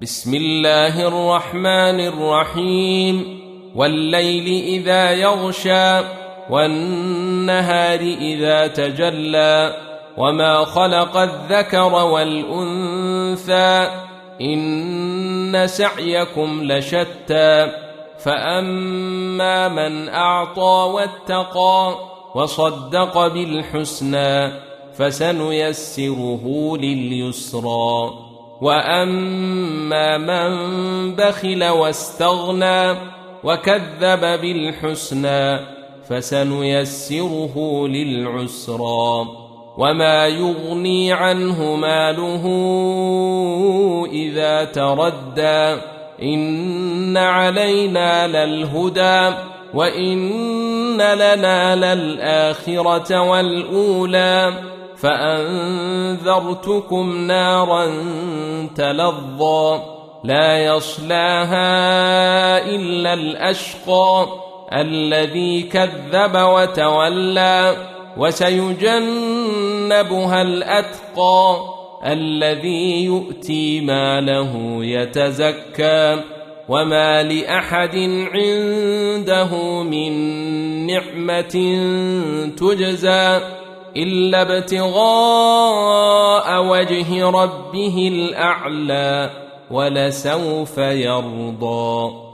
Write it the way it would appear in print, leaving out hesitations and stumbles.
بسم الله الرحمن الرحيم. والليل إذا يغشى والنهار إذا تجلى وما خلق الذكر والأنثى إن سعيكم لشتى فأما من أعطى واتقى وصدق بالحسنى فسنيسره لليسرى وأما من بخل واستغنى وكذب بالحسنى فسنيسره للعسرى وما يغني عنه ماله إذا تردى إن علينا للهدى وإن لنا للآخرة والأولى فأنذرتكم نارا تلظى لا يصلاها إلا الأشقى الذي كذب وتولى وسيجنبها الأتقى الذي يؤتي ماله يتزكى وما لأحد عنده من نعمة تجزى إلا ابتغاء وجه ربه الأعلى ولسوف يرضى.